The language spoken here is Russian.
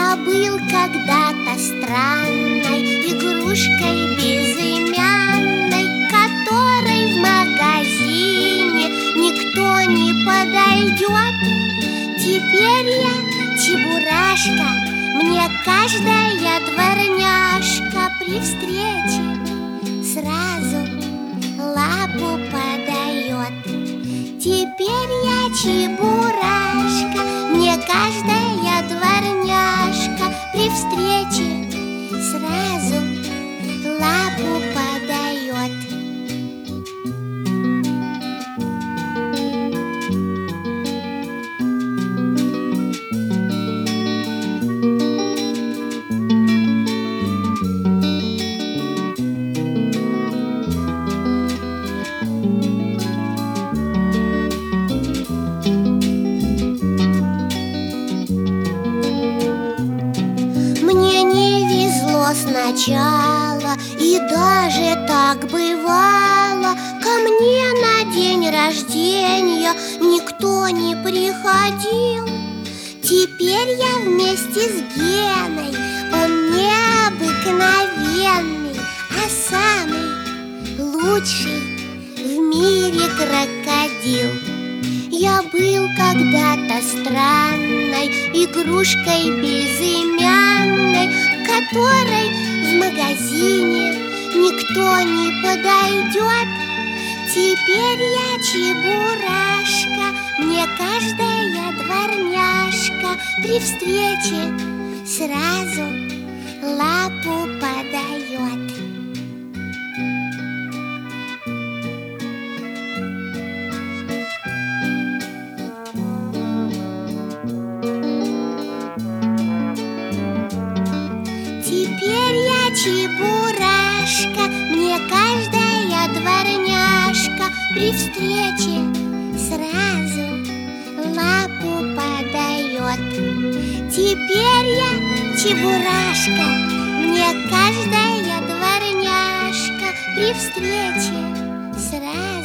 Я был когда-то странной игрушкой безымянной, которой в магазине никто не подойдет. Теперь я чебурашка, мне каждая дворняжка при встрече сразу лапу подает. Теперь я чебурашка, мне каждая дворняжка при встрече сразу лапу подает. Сначала, и даже так бывало, ко мне на день рождения никто не приходил. Теперь я вместе с Геной, он необыкновенный, а самый лучший в мире крокодил. Я был когда-то странной игрушкой безымянной, которой в магазине никто не подойдет. Теперь я чебурашка, мне каждая дворняжка при встрече сразу лапу подает. Теперь я чебурашка, мне каждая дворняжка при встрече сразу лапу подает. Теперь я чебурашка, мне каждая дворняжка при встрече сразу